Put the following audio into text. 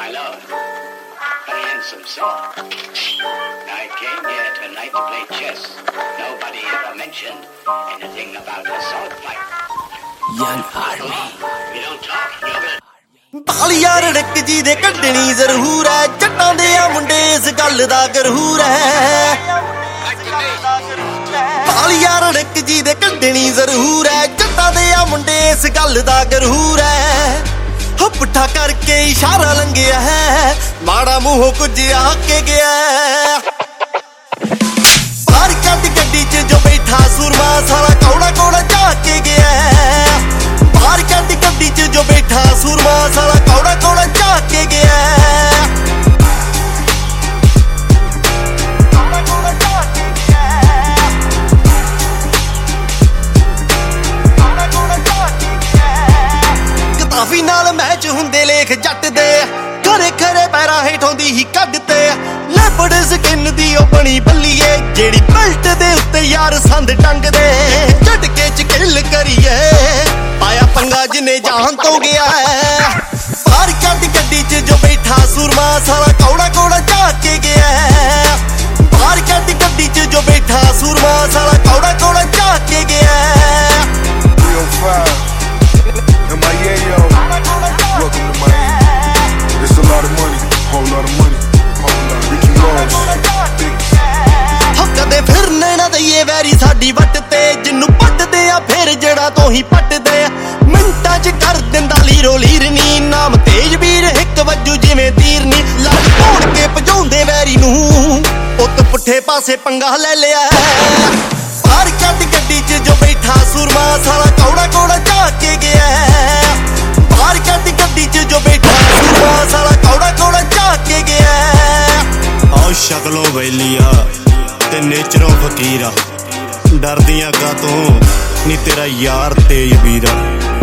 Hello. Very handsome sir. I came here tonight to play chess. Nobody ever mentioned anything about a sword fight. Young army. You don't talk, you're good. ਬਾਲੀਆ ਰੜਕ ਜੀ ਦੇ ਕੱਢਣੀ ਜ਼ਰੂਰ ਐ, ਜੱਟਾਂ ਦੇ ਆ ਮੁੰਡੇ ਇਸ ਗੱਲ ਦਾ ਗਰੂਰ ਐ। ਬਾਲੀਆ ਰੜਕ ਜੀ ਦੇ ਕੱਢਣੀ ਜ਼ਰੂਰ ਐ, ਜੱਟਾਂ ਦੇ ਆ ਮੁੰਡੇ ਇਸ ਗੱਲ ਦਾ ਗਰੂਰ ਐ। ਹੋ ਪੁੱਠਾ ਕਰਕੇ ਇਸ਼ਾਰਾ ਲੰਘਿਆ ਹੈ, ਮਾੜਾ ਮੂੰਹੋਂ ਕੁਝ ਆ ਕੇ ਗਿਆ। ਬਾਹਰ ਕੱਢ ਗੱਡੀ 'ਚ ਜੋ ਬੈਠਾ ਸੂਰਮਾ ਸਾਲਾ ਕੌੜਾ ਕੌੜਾ ਜਾ ਕੇ ਗਿਆ। ਬਾਹਰ ਕੱਢ ਗੱਡੀ 'ਚ ਜੋ ਬੈਠਾ ਸੂਰਮਾ ਸਾਲਾ ਕੌੜਾ ਕੌੜਾ ਜਾ ਕੇ ਗਿਆ। ਕਿਤਾਬੀ ਨਾਲ ਮੈਚ ਹੁੰਦੇ ਲੇਖ ਜੱਟ ਦੇ, ਖਰੇ ਖਰੇ ਪੈਰਾਂ ਹੇਠੋਂ ਦੀ ਹੀ ਕੱਢਦੇ। ਲੈਪੜ ਸਕਿਨ ਦੀ ਉਹ ਬਣੀ ਬੱਲੀਏ, ਜਿਹੜੀ ਬੈਲਟ ਦੇ ਉੱਤੇ ਯਾਰ ਸੰਦ ਟੰਗਦੇ। ਝਟਕੇ 'ਚ ਕਿੱਲ ਕਰੀਏ, ਪਾਇਆ ਪੰਗਾ ਜਿਨੇ ਜਾਨ ਤੋਂ ਗਿਆ। ਬਾਹਰ ਕੱਢ ਗੱਡੀ 'ਚ ਜੋ ਬੈਠਾ ਸੂਰਮਾ ਸਾਲਾ ਕੌੜਾ ਕੌੜਾ ਜਾ ਕੇ ਗਿਆ। ਬਾਹਰ ਕੱਢ ਗੱਡੀ 'ਚ ਜੋ ਬੈਠਾ ਸੂਰਮਾ ਸਾਲਾ ਕੌੜਾ ਕੌੜਾ ਜਾ ਕੇ ਗਿਆ। Welcome to Miami. It's a lot of money, whole lot of money, whole lot of Ricky Ross. ਕਦੇ ਫਿਰਨੇ ਨਾ ਦਈਏ ਵੈਰੀ ਸਾਡੀ ਵੱਟ ਤੇ, ਜਿਹਨੂੰ ਪੱਟਦੇ ਆ ਫਿਰ ਜੜਾ ਤੋਂ ਹੀ ਪੱਟਦੇ। ਮਿੰਟਾਂ 'ਚ ਕਰ ਦਿੰਦਾ ਲੀਰੋ ਲੀਰਨੀ, ਨਾਮ ਤੇਜ ਵੀਰ ਇੱਕ ਵੱਜੂ ਜਿਵੇਂ ਤੀਰਨੀ। ਲੱਗ ਤੋੜ ਕੇ ਭਜਾਉਂਦੇ ਵੈਰੀ ਨੂੰ, ਪੁੱਤ ਪੁੱਠੇ ਪਾਸੇ ਪੰਗਾ ਲੈ ਲਿਆ। ਬਾਹਰ ਕੱਢ ਗੱਡੀ 'ਚ ਜੋ ਬੈਠਾ ਸੂਰਮਾ ਸਾਲਾ ਕੌੜਾ ਕੌੜਾ ਜਾ ਕੇ ਗਿਆ। ਬਾਹਰ ਕੱਢ ਗੱਡੀ 'ਚ ਜੋ ਬੈਠਾ ਸੂਰਮਾ ਸਾਲਾ ਕੌੜਾ ਕੌੜਾ ਜਾ ਕੇ ਗਿਆ। ਆਹ ਸ਼ਕਲੋਂ ਵੈਲੀਆ ਤੇ ਨੇਚਰੋਂ ਫਕੀਰਾ, ਡਰਦੀਆਂ ਕਾਤੋਂ ਨੀ ਤੇਰਾ ਯਾਰ ਤੇਜ ਵੀਰਾ।